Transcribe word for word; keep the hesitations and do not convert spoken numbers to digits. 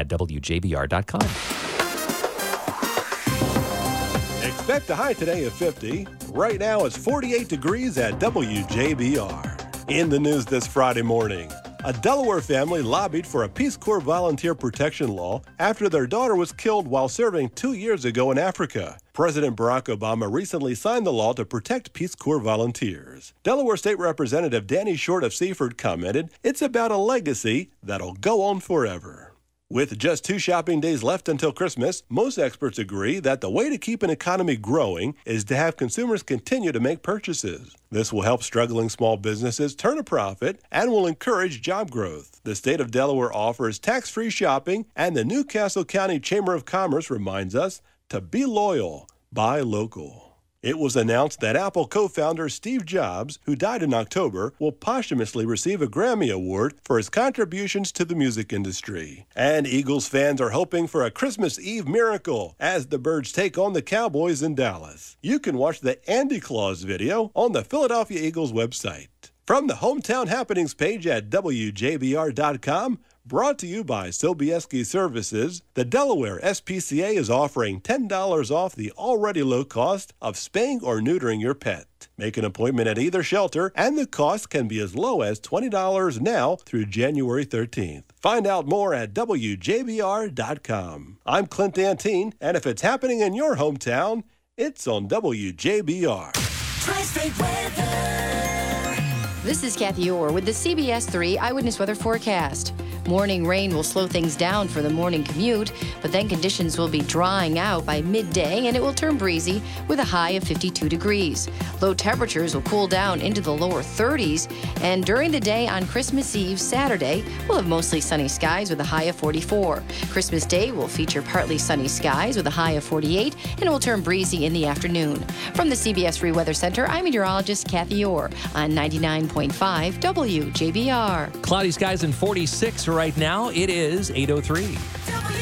at W J B R dot com. Expect a high today of fifty. Right now it's forty-eight degrees at W J B R. In the news this Friday morning, a Delaware family lobbied for a Peace Corps volunteer protection law after their daughter was killed while serving two years ago in Africa. President Barack Obama recently signed the law to protect Peace Corps volunteers. Delaware State Representative Danny Short of Seaford commented, "It's about a legacy that'll go on forever." With just two shopping days left until Christmas, most experts agree that the way to keep an economy growing is to have consumers continue to make purchases. This will help struggling small businesses turn a profit and will encourage job growth. The state of Delaware offers tax-free shopping, and the Newcastle County Chamber of Commerce reminds us to be loyal, buy local. It was announced that Apple co-founder Steve Jobs, who died in October, will posthumously receive a Grammy Award for his contributions to the music industry. And Eagles fans are hoping for a Christmas Eve miracle as the Birds take on the Cowboys in Dallas. You can watch the Andy Claus video on the Philadelphia Eagles website. From the Hometown Happenings page at W J B R dot com, brought to you by Sobieski Services, the Delaware S P C A is offering ten dollars off the already low cost of spaying or neutering your pet. Make an appointment at either shelter, and the cost can be as low as twenty dollars now through January thirteenth. Find out more at W J B R dot com. I'm Clint Antine, and if it's happening in your hometown, it's on W J B R. Tri-State Weather. This is Kathy Orr with the C B S three Eyewitness Weather Forecast. Morning rain will slow things down for the morning commute, but then conditions will be drying out by midday and it will turn breezy with a high of fifty-two degrees. Low temperatures will cool down into the lower thirties, and during the day on Christmas Eve, Saturday, we'll have mostly sunny skies with a high of forty-four. Christmas Day will feature partly sunny skies with a high of forty-eight, and it will turn breezy in the afternoon. From the C B S three Weather Center, I'm meteorologist Kathy Orr on ninety-nine point five W J B R. Cloudy skies and forty-six right now. It is eight oh three.